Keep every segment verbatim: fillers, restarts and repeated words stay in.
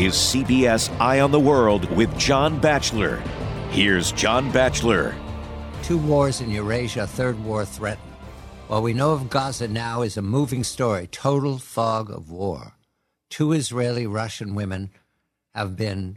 is C B S Eye on the World with John Batchelor. Here's John Batchelor. Two wars in Eurasia, third war threatened. What we know of Gaza now is a moving story, total fog of war. Two Israeli-Russian women have been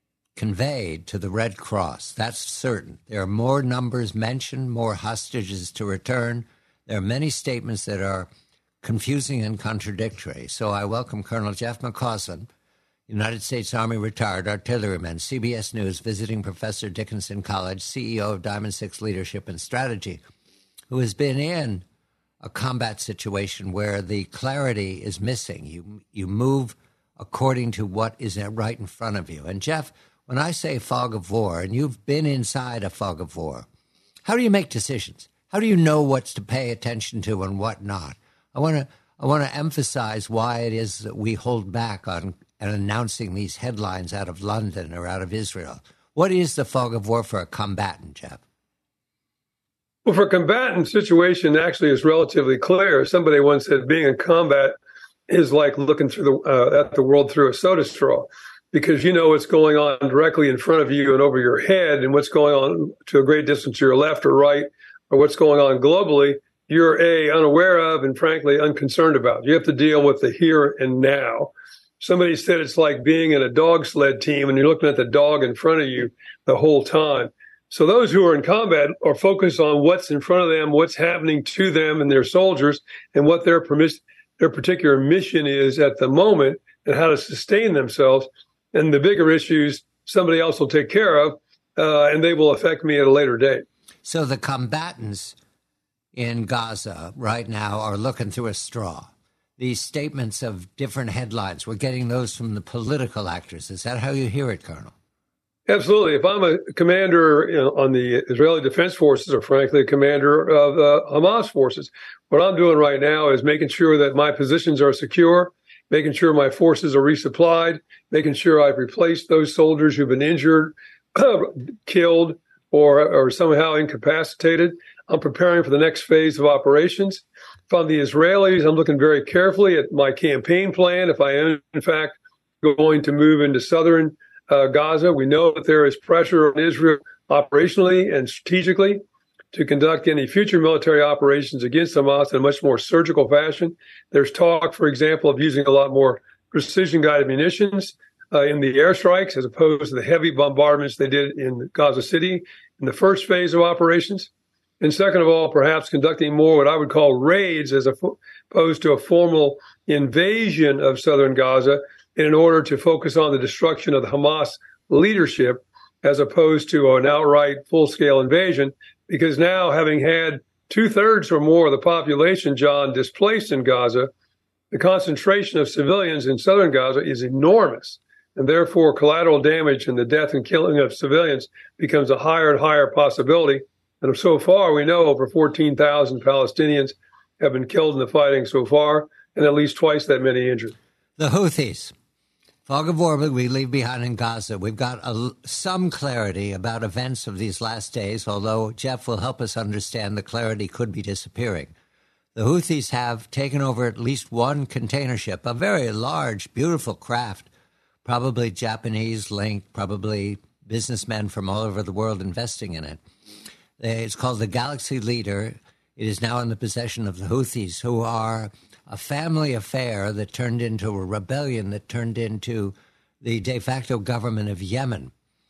conveyed to the Red Cross. That's certain. There are more numbers mentioned, more hostages to return. There are many statements that are confusing and contradictory. So I welcome Colonel Jeff McCausland, United States Army retired artilleryman, C B S News visiting professor, Dickinson College, C E O of Diamond Six Leadership and Strategy, who has been in a combat situation where the clarity is missing. You you move according to what is right in front of you. And Jeff, when I say fog of war, and you've been inside a fog of war, how do you make decisions? How do you know what's to pay attention to and what not? I want to I want to emphasize why it is that we hold back on and announcing these headlines out of London or out of Israel. What is the fog of war for a combatant, Jeff? Well, for a combatant, situation actually is relatively clear. Somebody once said being in combat is like looking through the uh, at the world through a soda straw, because you know what's going on directly in front of you and over your head, and what's going on to a great distance to your left or right, or what's going on globally, you're A, unaware of, and frankly, unconcerned about. You have to deal with the here and now. Somebody said it's like being in a dog sled team and you're looking at the dog in front of you the whole time. So those who are in combat are focused on what's in front of them, what's happening to them and their soldiers, and what their permis- their particular mission is at the moment, and how to sustain themselves. And the bigger issues somebody else will take care of, uh, and they will affect me at a later date. So the combatants in Gaza right now are looking through a straw. These statements of different headlines, we're getting those from the political actors. Is that how you hear it, Colonel? Absolutely. If I'm a commander, you know, on the Israeli Defense Forces, or frankly, a commander of the Hamas forces, what I'm doing right now is making sure that my positions are secure, making sure my forces are resupplied, making sure I've replaced those soldiers who've been injured, killed, or, or somehow incapacitated. I'm preparing for the next phase of operations. From the Israelis, I'm looking very carefully at my campaign plan. If I am, in fact, going to move into southern uh, Gaza, we know that there is pressure on Israel operationally and strategically to conduct any future military operations against Hamas in a much more surgical fashion. There's talk, for example, of using a lot more precision-guided munitions uh, in the airstrikes as opposed to the heavy bombardments they did in Gaza City in the first phase of operations. And second of all, perhaps conducting more what I would call raids as opposed to a formal invasion of southern Gaza, in order to focus on the destruction of the Hamas leadership as opposed to an outright full-scale invasion. Because now, having had two-thirds or more of the population, John, displaced in Gaza, the concentration of civilians in southern Gaza is enormous. And therefore, collateral damage and the death and killing of civilians becomes a higher and higher possibility. And so far, we know over fourteen thousand Palestinians have been killed in the fighting so far, and at least twice that many injured. The Houthis. Fog of war we leave behind in Gaza. We've got a, some clarity about events of these last days, although Jeff will help us understand the clarity could be disappearing. The Houthis have taken over at least one container ship, a very large, beautiful craft, probably Japanese linked, probably businessmen from all over the world investing in it. It's called the Galaxy Leader. It is now in the possession of the Houthis, who are a family affair that turned into a rebellion that turned into the de facto government of Yemen.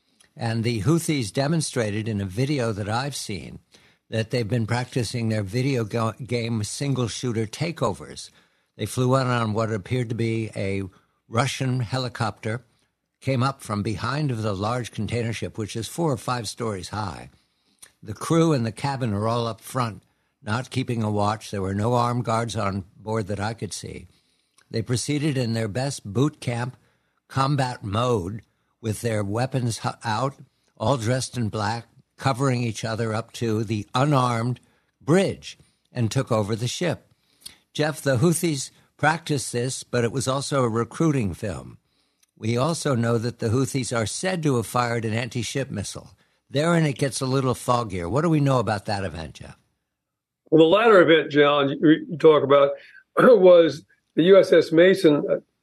And the Houthis demonstrated in a video that I've seen that they've been practicing their video go- game single-shooter takeovers. They flew in on what appeared to be a Russian helicopter, came up from behind of the large container ship, which is four or five stories high. The crew and the cabin are all up front, not keeping a watch. There were no armed guards on board that I could see. They proceeded in their best boot camp combat mode with their weapons out, all dressed in black, covering each other up to the unarmed bridge, and took over the ship. Jeff, the Houthis practiced this, but it was also a recruiting film. We also know that the Houthis are said to have fired an anti-ship missile. Therein it gets a little foggier. What do we know about that event, Jeff? Well, the latter event, John, you talk about, was the U S S Mason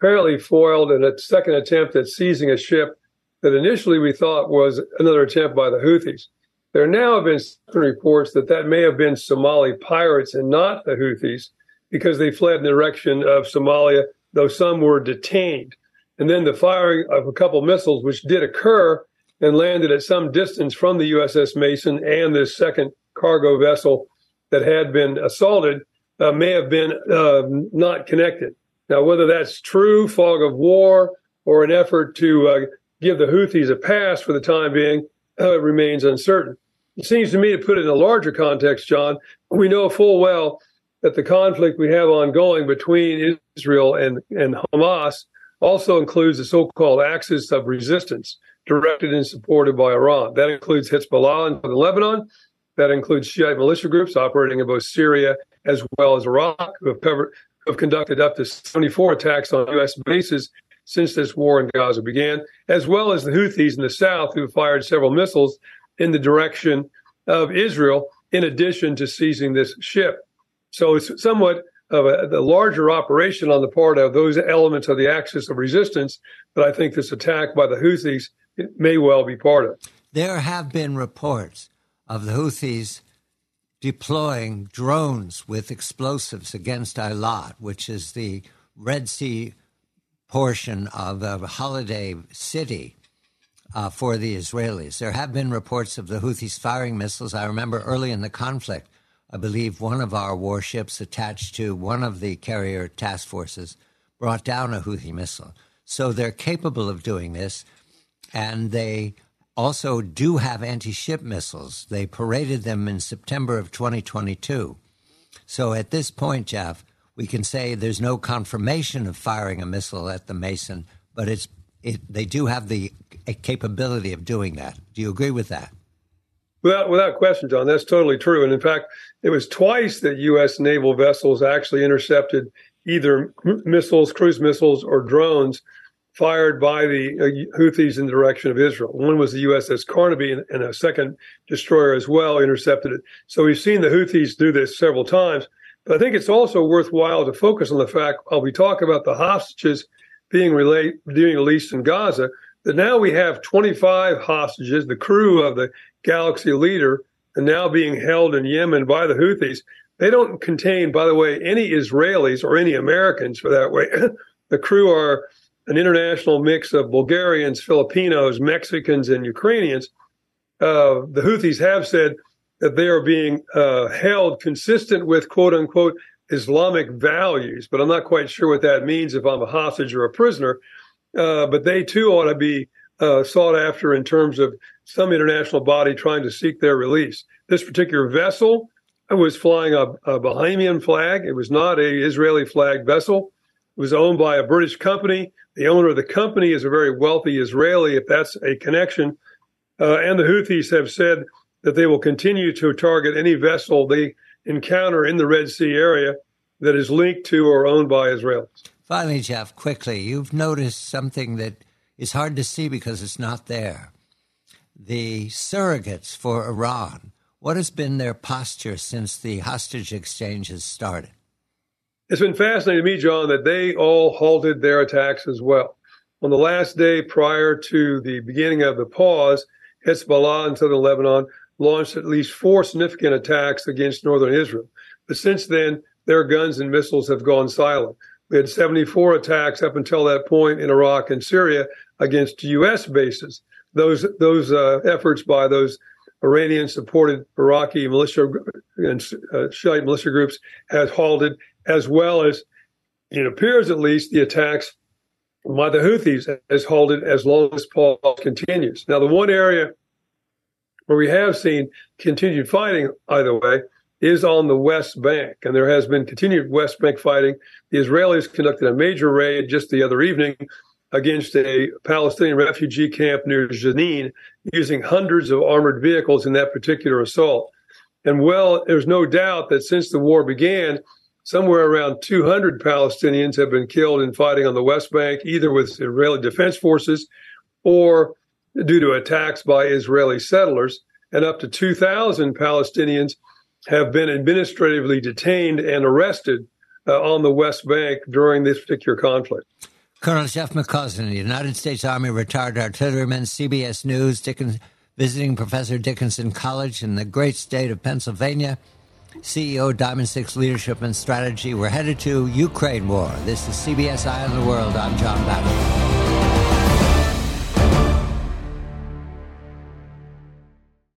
apparently foiled in a second attempt at seizing a ship that initially we thought was another attempt by the Houthis. There now have been reports that that may have been Somali pirates and not the Houthis, because they fled in the direction of Somalia, though some were detained. And then the firing of a couple missiles, which did occur and landed at some distance from the U S S Mason and this second cargo vessel that had been assaulted, uh, may have been uh, not connected. Now, whether that's true, fog of war, or an effort to uh, give the Houthis a pass for the time being, uh, remains uncertain. It seems to me, to put it in a larger context, John, we know full well that the conflict we have ongoing between Israel and, and Hamas also includes the so-called axis of resistance, directed and supported by Iran. That includes Hezbollah in Lebanon. That includes Shiite militia groups operating in both Syria as well as Iraq, who have, covered, who have conducted up to seventy-four attacks on U S bases since this war in Gaza began, as well as the Houthis in the south, who fired several missiles in the direction of Israel, in addition to seizing this ship. So it's somewhat of a, a larger operation on the part of those elements of the axis of resistance that I think this attack by the Houthis may well be part of. There have been reports of the Houthis deploying drones with explosives against Eilat, which is the Red Sea portion of a holiday city uh, for the Israelis. There have been reports of the Houthis firing missiles. I remember early in the conflict, I believe one of our warships attached to one of the carrier task forces brought down a Houthi missile. So they're capable of doing this, and they also do have anti-ship missiles. They paraded them in September of twenty twenty-two. So at this point, Jeff, we can say there's no confirmation of firing a missile at the Mason, but it's it, they do have the capability of doing that. Do you agree with that? Without, without question, John, that's totally true. And in fact, it was twice that U S naval vessels actually intercepted either missiles, cruise missiles, or drones fired by the uh, Houthis in the direction of Israel. One was the U S S Carnaby, and, and a second destroyer as well intercepted it. So we've seen the Houthis do this several times. But I think it's also worthwhile to focus on the fact, while we talk about the hostages being, relate, being released in Gaza, that now we have twenty-five hostages, the crew of the Galaxy Leader, and now being held in Yemen by the Houthis. They don't contain, by the way, any Israelis or any Americans for that way. The crew are an international mix of Bulgarians, Filipinos, Mexicans, and Ukrainians. Uh, the Houthis have said that they are being uh, held consistent with, quote unquote, Islamic values, but I'm not quite sure what that means if I'm a hostage or a prisoner. Uh, but they too ought to be uh, sought after in terms of some international body trying to seek their release. This particular vessel was flying a, a Bahamian flag. It was not a Israeli flagged vessel. It was owned by a British company. The owner of the company is a very wealthy Israeli, if that's a connection. Uh, and the Houthis have said that they will continue to target any vessel they encounter in the Red Sea area that is linked to or owned by Israelis. Finally, Jeff, quickly, you've noticed something that is hard to see because it's not there. The surrogates for Iran, what has been their posture since the hostage exchanges started? It's been fascinating to me, John, that they all halted their attacks as well. On the last day prior to the beginning of the pause, Hezbollah in southern Lebanon launched at least four significant attacks against northern Israel. But since then, their guns and missiles have gone silent. We had seventy-four attacks up until that point in Iraq and Syria against U S bases. Those those uh, efforts by those Iranian-supported Iraqi militia and uh, Shiite militia groups has halted, as well as, it appears at least, the attacks by the Houthis has halted as long as pause continues. Now, the one area where we have seen continued fighting, either way, is on the West Bank, and there has been continued West Bank fighting. The Israelis conducted a major raid just the other evening against a Palestinian refugee camp near Jenin, using hundreds of armored vehicles in that particular assault. And well, there's no doubt that since the war began, somewhere around two hundred Palestinians have been killed in fighting on the West Bank, either with Israeli defense forces or due to attacks by Israeli settlers, and up to two thousand Palestinians have been administratively detained and arrested uh, on the West Bank during this particular conflict. Colonel Jeff McCausland, United States Army retired artilleryman, C B S News, Dickens, visiting professor at Dickinson College in the great state of Pennsylvania, C E O, Diamond Six Leadership and Strategy. We're headed to Ukraine war. This is C B S Eye on the World. I'm John Battle.